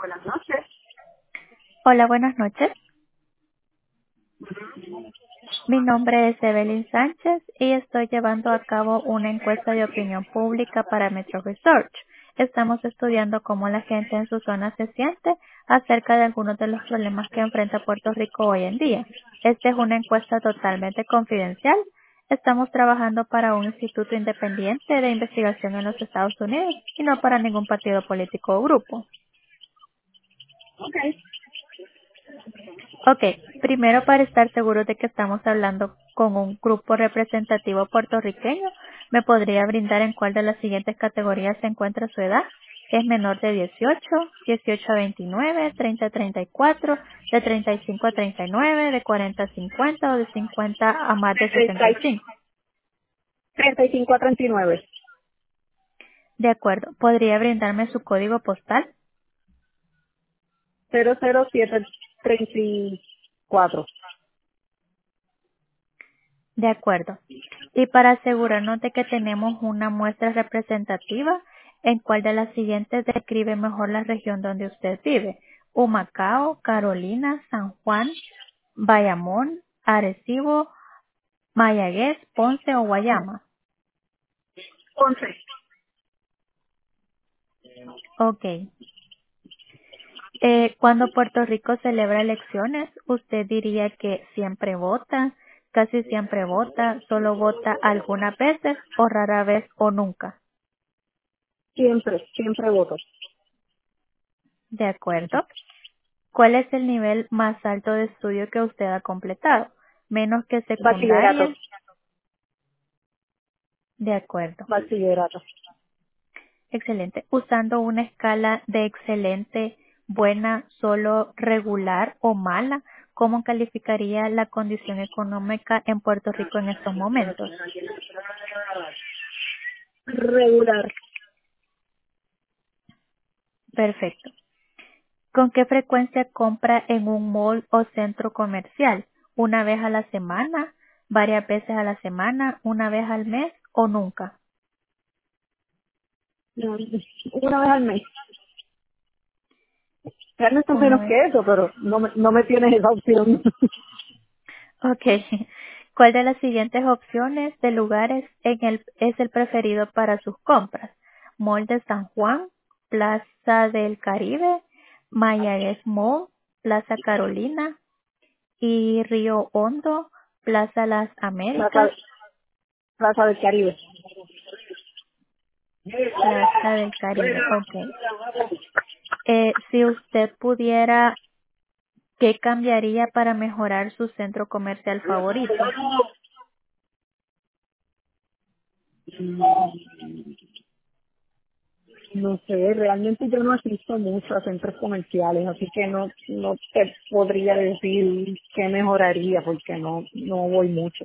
Buenas noches. Hola, buenas noches. Mi nombre es Evelyn Sánchez y estoy llevando a cabo una encuesta de opinión pública para Metro Research. Estamos estudiando cómo la gente en su zona se siente acerca de algunos de los problemas que enfrenta Puerto Rico hoy en día. Esta es una encuesta totalmente confidencial. Estamos trabajando para un instituto independiente de investigación en los Estados Unidos y no para ningún partido político o grupo. Ok. Ok, primero para estar seguros de que estamos hablando con un grupo representativo puertorriqueño, ¿me podría brindar en cuál de las siguientes categorías se encuentra su edad? ¿Es menor de 18, 18 a 29, 30 a 34, de 35 a 39, de 40 a 50 o de 50 a más de 65? 35 a 39. De acuerdo, ¿podría brindarme su código postal? 00734. De acuerdo. Y para asegurarnos de que tenemos una muestra representativa, ¿en cuál de las siguientes describe mejor la región donde usted vive? Humacao, Carolina, San Juan, Bayamón, Arecibo, Mayagüez, Ponce o Guayama. 11. Ok. Cuando Puerto Rico celebra elecciones, ¿usted diría que siempre vota, casi siempre vota, solo vota algunas veces o rara vez o nunca? Siempre voto. De acuerdo. ¿Cuál es el nivel más alto de estudio que usted ha completado? ¿Menos que Bachillerato. secundaria? De acuerdo. Bachillerato. Excelente. Usando una escala de excelente, buena, solo, regular o mala, ¿cómo calificaría la condición económica en Puerto Rico en estos momentos? Regular. Perfecto. ¿Con qué frecuencia compra en un mall o centro comercial? ¿Una vez a la semana? ¿Varias veces a la semana? ¿Una vez al mes o nunca? No, una vez al mes. Realmente Una menos vez. que eso, pero no me tienes esa opción. Ok. ¿Cuál de las siguientes opciones de lugares es el preferido para sus compras? Mall de San Juan, Plaza del Caribe, Mayagüez Mall, Plaza Carolina y Río Hondo, Plaza Las Plaza, Américas, Plaza del Caribe. Plaza del Caribe. Ok. Si usted pudiera, ¿qué cambiaría para mejorar su centro comercial favorito? No sé, realmente yo no asisto mucho a centros comerciales, así que no te podría decir qué mejoraría porque no voy mucho.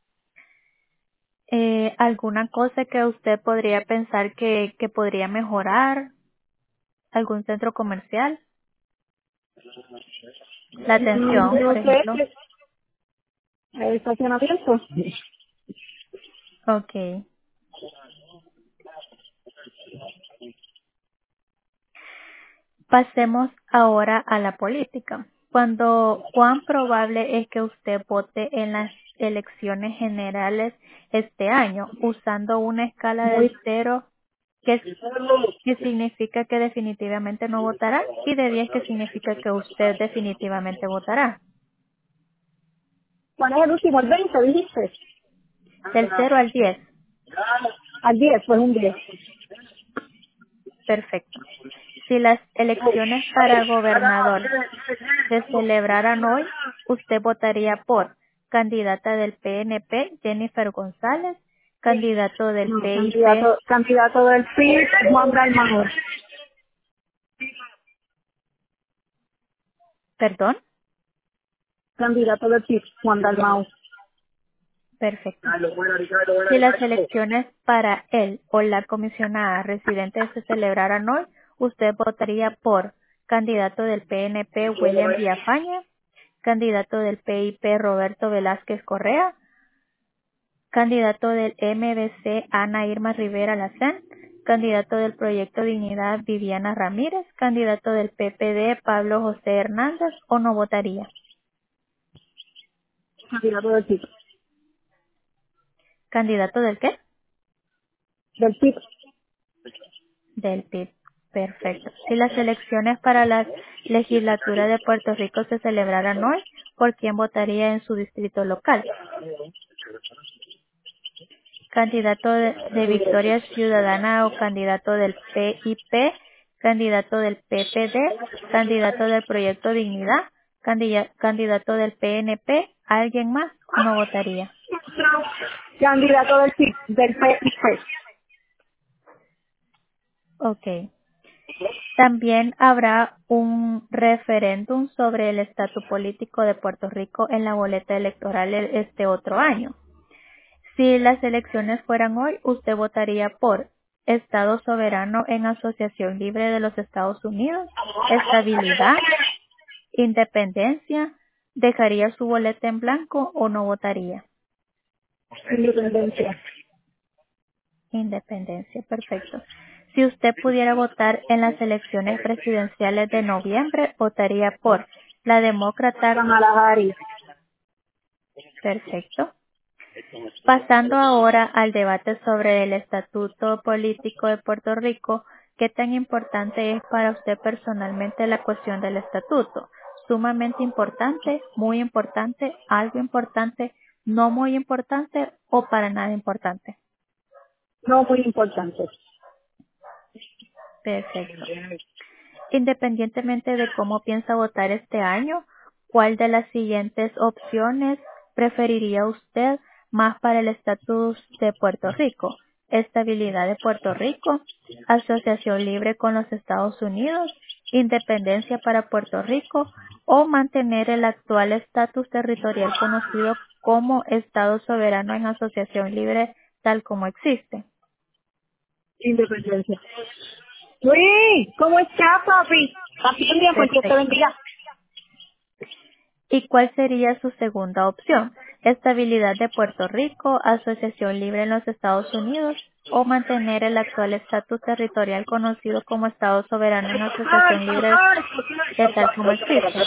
¿Alguna cosa que usted podría pensar que podría mejorar? ¿Algún centro comercial? La atención, No por sé, ejemplo. estacionamiento. Ok. Pasemos ahora a la política. ¿Cuán probable es que usted vote en las elecciones generales este año usando una escala del Muy, 0 que significa que definitivamente no votará y de 10 que significa que usted definitivamente votará? ¿Cuál es el último? ¿El 20 dijiste? Del 0 al 10. Al 10 pues un 10. Perfecto. Si las elecciones para gobernador se celebraran hoy, usted votaría por candidata del PNP, Jennifer González, candidato del No, PIP, candidato del PIB, Juan Dalmau. perdón, Candidato del PIB, Juan Dalmau. perfecto. Si las elecciones para él o la comisionada residente se celebraran hoy, usted votaría por candidato del PNP, William Villafaña, candidato del PIP, Roberto Velázquez Correa, candidato del MBC, Ana Irma Rivera Lacén, Candidato del Proyecto Dignidad, Viviana Ramírez. Candidato del PPD, Pablo José Hernández, ¿o no votaría? Candidato del PIB. ¿Candidato del qué? Del PIB. Del PIB. Perfecto. Si las elecciones para la legislatura de Puerto Rico se celebraran hoy, ¿por quién votaría en su distrito local? Candidato de Victoria Ciudadana o candidato del PIP, candidato del PPD, candidato del Proyecto Dignidad, candidato del PNP, ¿alguien más o no votaría? Candidato del PIB, del PIP. Ok. También habrá un referéndum sobre el estatus político de Puerto Rico en la boleta electoral este otro año. Si las elecciones fueran hoy, usted votaría por Estado soberano en asociación libre de los Estados Unidos, estabilidad, independencia, dejaría su boleta en blanco o no votaría. Independencia. Independencia, perfecto. Si usted pudiera votar en las elecciones presidenciales de noviembre, votaría por la demócrata. Kamala Harris. Perfecto. Pasando ahora al debate sobre el estatuto político de Puerto Rico, ¿qué tan importante es para usted personalmente la cuestión del estatuto? ¿Sumamente importante, muy importante, algo importante, no muy importante o para nada importante? No muy importante. Perfecto. Independientemente de cómo piensa votar este año, ¿cuál de las siguientes opciones preferiría usted más para el estatus de Puerto Rico? Estabilidad de Puerto Rico, asociación libre con los Estados Unidos, independencia para Puerto Rico o mantener el actual estatus territorial conocido como Estado soberano en asociación libre tal como existe. Independencia. Luis, ¿cómo está, papi? Papi, también, pues Dios te Perfecto. bendiga. ¿Y cuál sería su segunda opción? Estabilidad de Puerto Rico, asociación libre en los Estados Unidos o mantener el actual estatus territorial conocido como Estado soberano en asociación libre de tal como existe.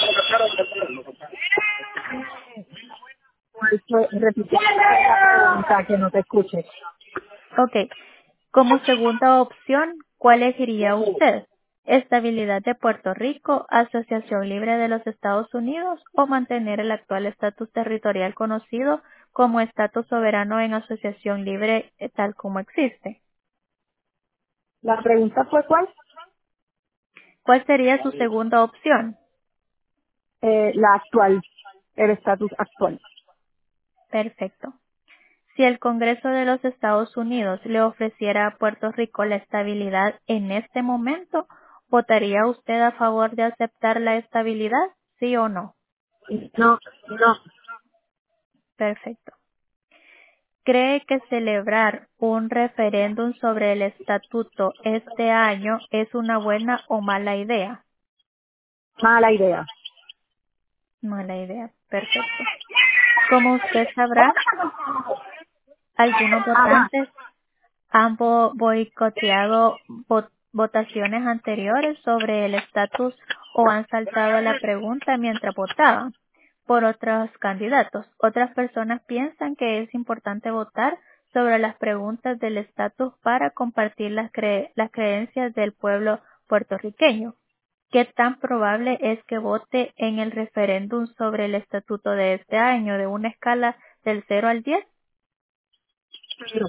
Repite la pregunta que no te escuche. Ok. Como segunda opción, ¿cuál elegiría usted? Estabilidad de Puerto Rico, asociación libre de los Estados Unidos o mantener el actual estatus territorial conocido como estatus soberano en asociación libre tal como existe. La pregunta fue ¿cuál? ¿Cuál sería su segunda opción? La actual, el estatus actual. Perfecto. Si el Congreso de los Estados Unidos le ofreciera a Puerto Rico la estabilidad en este momento, ¿votaría usted a favor de aceptar la estabilidad? ¿Sí o no? No, no. Perfecto. ¿Cree que celebrar un referéndum sobre el estatuto este año es una buena o mala idea? Mala idea. Mala idea. Perfecto. Como usted sabrá, algunos Ajá. votantes han boicoteado votaciones anteriores sobre el estatus o han saltado la pregunta mientras votaban por otros candidatos. Otras personas piensan que es importante votar sobre las preguntas del estatus para compartir las creencias del pueblo puertorriqueño. ¿Qué tan probable es que vote en el referéndum sobre el estatuto de este año de una escala del 0 al 10? No.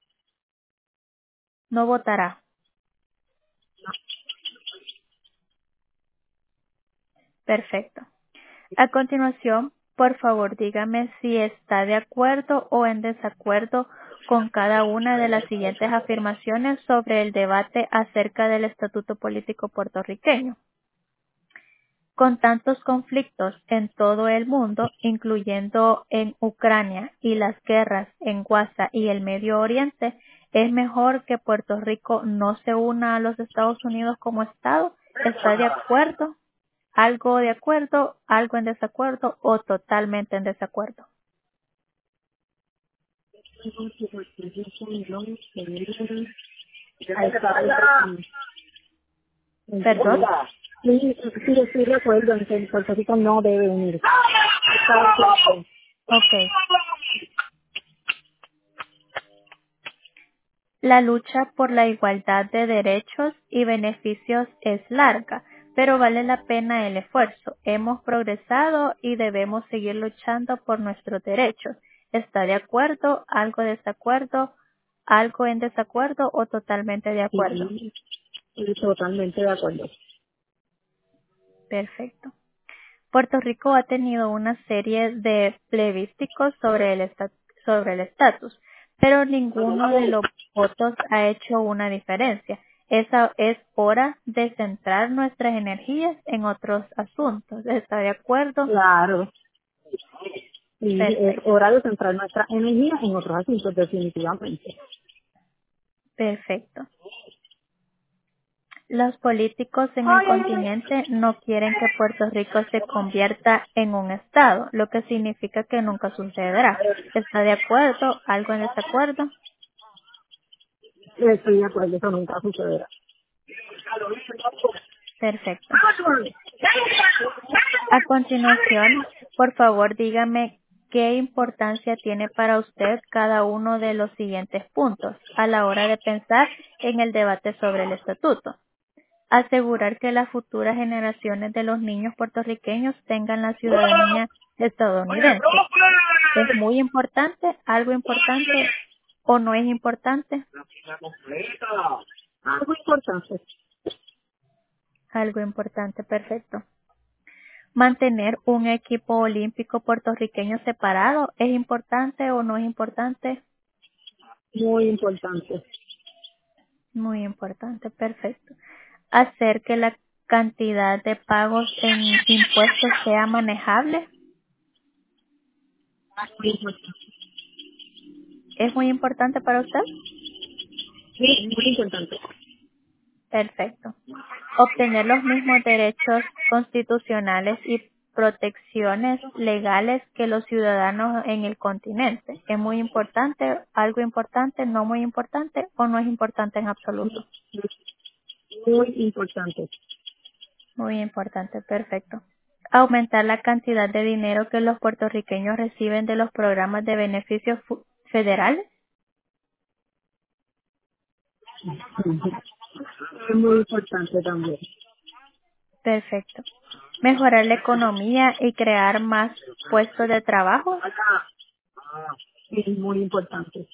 No votará. Perfecto. A continuación, por favor, dígame si está de acuerdo o en desacuerdo con cada una de las siguientes afirmaciones sobre el debate acerca del estatuto político puertorriqueño. Con tantos conflictos en todo el mundo, incluyendo en Ucrania y las guerras en Gaza y el Medio Oriente, ¿es mejor que Puerto Rico no se una a los Estados Unidos como Estado? ¿Está de acuerdo? ¿Algo de acuerdo, algo en desacuerdo o totalmente en desacuerdo? a estar ¿Perdón? Sí, estoy de acuerdo en que Puerto Rico no debe unirse. Está de acuerdo. Ok. La lucha por la igualdad de derechos y beneficios es larga, pero vale la pena el esfuerzo. Hemos progresado y debemos seguir luchando por nuestros derechos. ¿Está de acuerdo, algo de desacuerdo, algo en desacuerdo o totalmente de acuerdo? Sí, estoy totalmente de acuerdo. Perfecto. Puerto Rico ha tenido una serie de plebiscitos sobre el estatus, pero ninguno de los votos ha hecho una diferencia. Esa es hora de centrar nuestras energías en otros asuntos. ¿Está de acuerdo? Claro. Y es Perfecto. hora de centrar nuestra energía en otros asuntos, definitivamente. Perfecto. Los políticos en el continente no quieren que Puerto Rico se convierta en un estado, lo que significa que nunca sucederá. ¿Está de acuerdo? ¿Algo en desacuerdo? Estoy de acuerdo, eso nunca sucederá. Perfecto. A continuación, por favor, dígame qué importancia tiene para usted cada uno de los siguientes puntos a la hora de pensar en el debate sobre el estatuto. Asegurar que las futuras generaciones de los niños puertorriqueños tengan la ciudadanía estadounidense. ¿Es muy importante, algo importante o no es importante? Algo importante. Algo importante, perfecto. Mantener un equipo olímpico puertorriqueño separado, ¿es importante o no es importante? Muy importante. Muy importante, perfecto. Hacer que la cantidad de pagos en impuestos sea manejable, Muy importante. ¿es muy importante para usted? Sí, muy importante. Perfecto. Obtener los mismos derechos constitucionales y protecciones legales que los ciudadanos en el continente. ¿Es muy importante, algo importante, no muy importante o no es importante en absoluto? Muy importante. Muy importante, perfecto. Aumentar la cantidad de dinero que los puertorriqueños reciben de los programas de beneficios federales. Es muy importante también. Perfecto. Mejorar la economía y crear más puestos de trabajo. Es muy importante.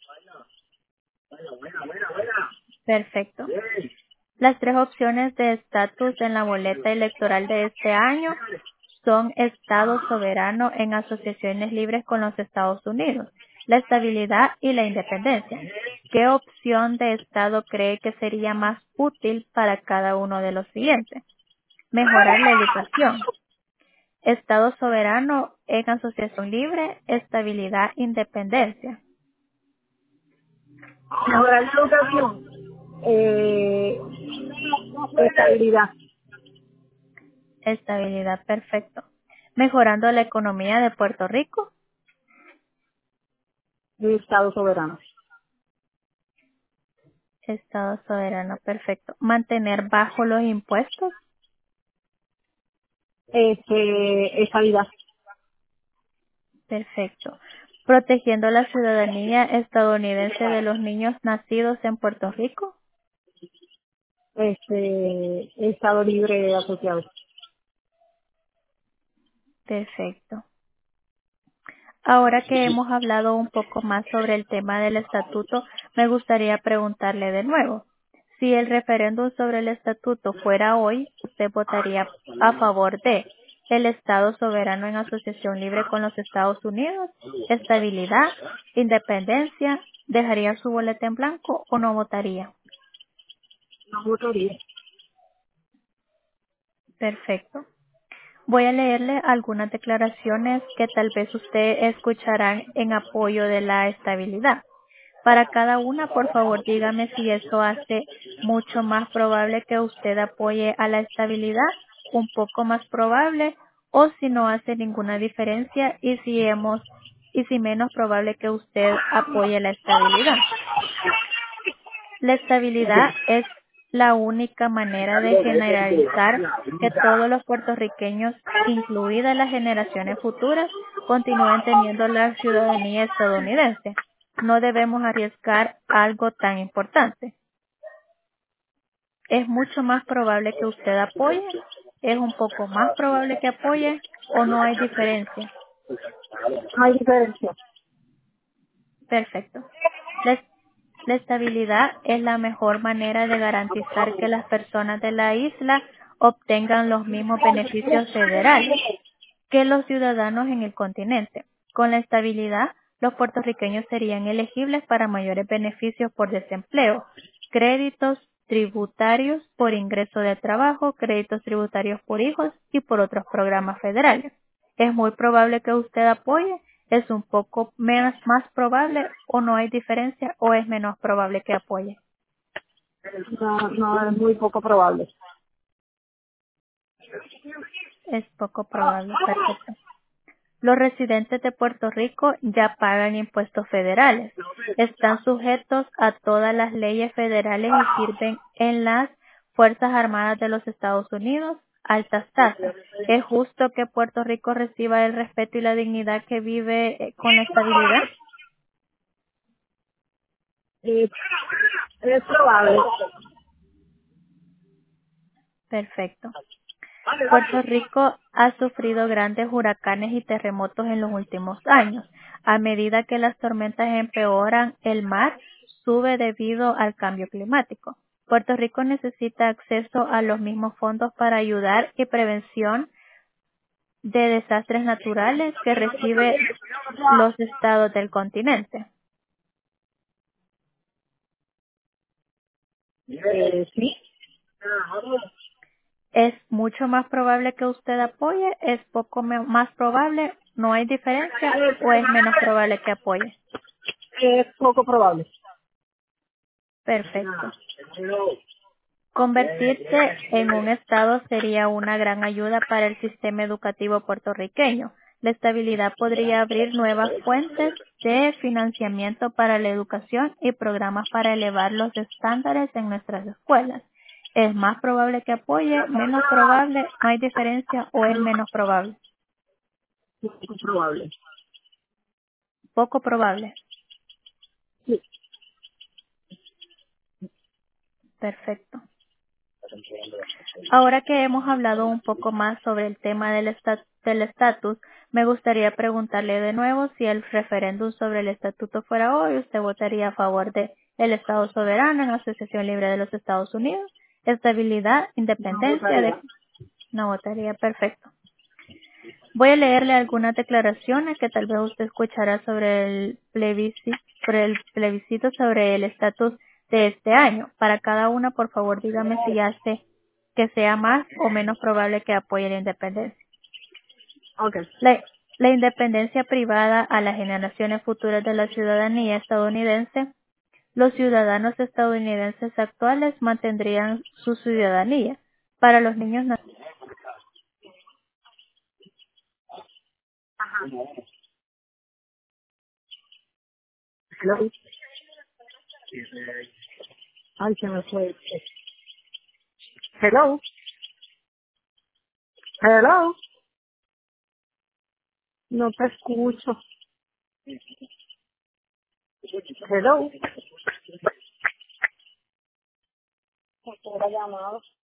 Perfecto. Las tres opciones de estatus en la boleta electoral de este año son Estado soberano en asociaciones libres con los Estados Unidos, la estabilidad y la independencia. ¿Qué opción de Estado cree que sería más útil para cada uno de los siguientes? Mejorar la educación. Estado soberano en asociación libre, estabilidad, independencia. Mejorar la educación. Estabilidad. Estabilidad, perfecto. Mejorando la economía de Puerto Rico. Estado soberano. Estado soberano, perfecto. Mantener bajo los impuestos. Estabilidad. Perfecto. Protegiendo la ciudadanía estadounidense de los niños nacidos en Puerto Rico. Estado libre asociado. Perfecto. Ahora que hemos hablado un poco más sobre el tema del estatuto, me gustaría preguntarle de nuevo. Si el referéndum sobre el estatuto fuera hoy, ¿usted votaría a favor de el Estado soberano en asociación libre con los Estados Unidos, estabilidad, independencia, dejaría su boleta en blanco o no votaría? No votaría. Perfecto. Voy a leerle algunas declaraciones que tal vez usted escuchará en apoyo de la estabilidad. Para cada una, por favor, dígame si eso hace mucho más probable que usted apoye a la estabilidad, un poco más probable, o si no hace ninguna diferencia y si menos probable que usted apoye la estabilidad. La estabilidad es la única manera de generalizar que todos los puertorriqueños, incluidas las generaciones futuras, continúen teniendo la ciudadanía estadounidense. No debemos arriesgar algo tan importante. Es mucho más probable que usted apoye, es un poco más probable que apoye o no hay diferencia. No hay diferencia. Perfecto. La estabilidad es la mejor manera de garantizar que las personas de la isla obtengan los mismos beneficios federales que los ciudadanos en el continente. Con la estabilidad, los puertorriqueños serían elegibles para mayores beneficios por desempleo, créditos tributarios por ingreso de trabajo, créditos tributarios por hijos y por otros programas federales. Es muy probable que usted apoye, es un poco más probable o no hay diferencia o es menos probable que apoye. No, es muy poco probable. Es poco probable, perfecto. Los residentes de Puerto Rico ya pagan impuestos federales. Están sujetos a todas las leyes federales y sirven en las Fuerzas Armadas de los Estados Unidos altas tasas. ¿Es justo que Puerto Rico reciba el respeto y la dignidad que vive con la estabilidad? Es probable. Perfecto. Puerto Rico ha sufrido grandes huracanes y terremotos en los últimos años. A medida que las tormentas empeoran, el mar sube debido al cambio climático. Puerto Rico necesita acceso a los mismos fondos para ayudar y prevención de desastres naturales que recibe los estados del continente. Sí. Es mucho más probable que usted apoye, es poco más probable, no hay diferencia o es menos probable que apoye. Es poco probable. Perfecto. Convertirse en un estado sería una gran ayuda para el sistema educativo puertorriqueño. La estabilidad podría abrir nuevas fuentes de financiamiento para la educación y programas para elevar los estándares en nuestras escuelas. ¿Es más probable que apoye, menos probable, no hay diferencia o es menos probable? Poco probable. Poco probable. Sí. Perfecto. Ahora que hemos hablado un poco más sobre el tema del estatus, me gustaría preguntarle de nuevo si el referéndum sobre el estatuto fuera hoy, ¿usted votaría a favor de el Estado soberano en Asociación Libre de los Estados Unidos? Estabilidad, independencia, no votaría, perfecto. Voy a leerle algunas declaraciones que tal vez usted escuchará sobre el plebiscito sobre el estatus de este año. Para cada una, por favor, dígame si hace que sea más o menos probable que apoye la independencia. Okay. La independencia privada a las generaciones futuras de la ciudadanía estadounidense. Los ciudadanos estadounidenses actuales mantendrían su ciudadanía. Para los niños Hello. Ay, se me fue. Hello. Hello. No te escucho. Hello. Era llamado.